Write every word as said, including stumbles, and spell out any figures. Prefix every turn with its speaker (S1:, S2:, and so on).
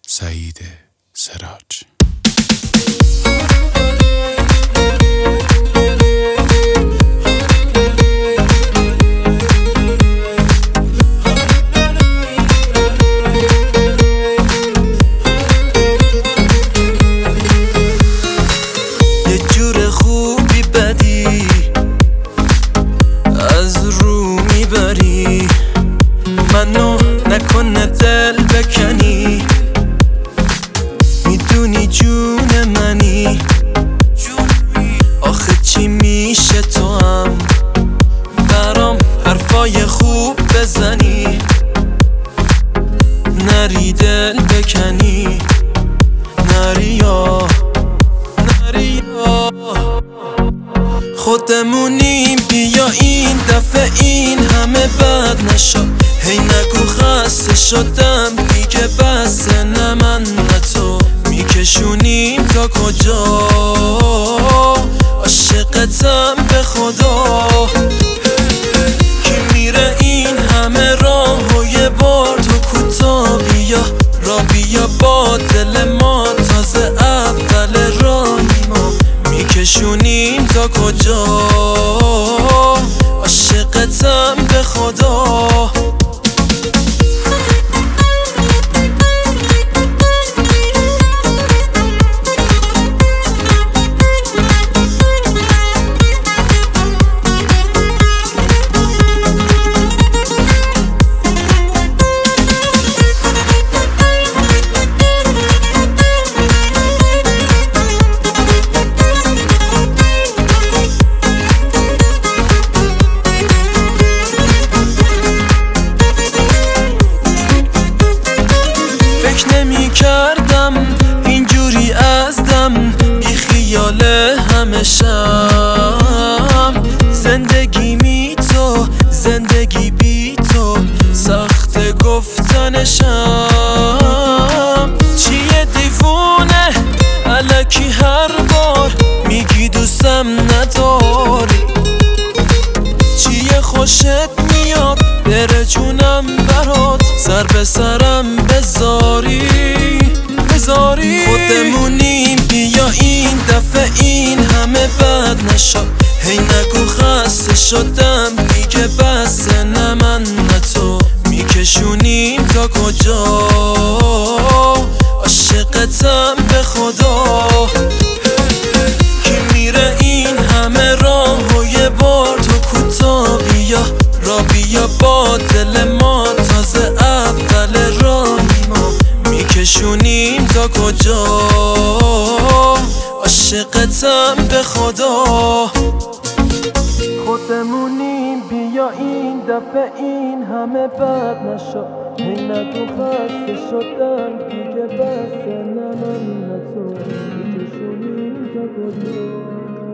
S1: سعید سراج.
S2: یه جور خوبی بدی از رو میبری، منو نکنه دل بکنی، میدونی جون منی، آخه چی میشه تو هم برام حرفای خوب بزنی، نری دل بکنی، نری یا نری یا خودمونیم، بیا این دفعه این همه بد نشو، هی نگو خسته شدم دیگه بسه، نه من نه تو میکشونیم تا کجا، عاشقتم به خدا، کی میره این همه راه و یه بار تو کوتا، بیا را بیا با دل ما تازه اول راهیمو میکشونیم تا کجا، عاشقتم به خدا. نمی کردم اینجوری از دم بی خیال همشم، زندگی می تو زندگی بی تو سخت گفتنشم، چیه دیوونه الکی هر بار میگی دوستم نداری، چیه خوشت میاد بره جونم برات سر به سرم بذاری بذاری، خودمونیم بیا این دفعه این همه بد نشو، هی نگو خسته شدم دیگه بسه، نه من نه تو میکشونیم تا کجا، عاشقتم به خدا، کی میره این همه راه و یه بار تو کوتا، بیا را بیا با دل ما تازه اول راهیمو میکشونیم تا کجا، عاشقتم به خدا. خودمونیم بیا این دفعه این همه بد نشو، هی نگو خسته شدم دیگه بسه، نه من نه تو میکشونیم تا کجا.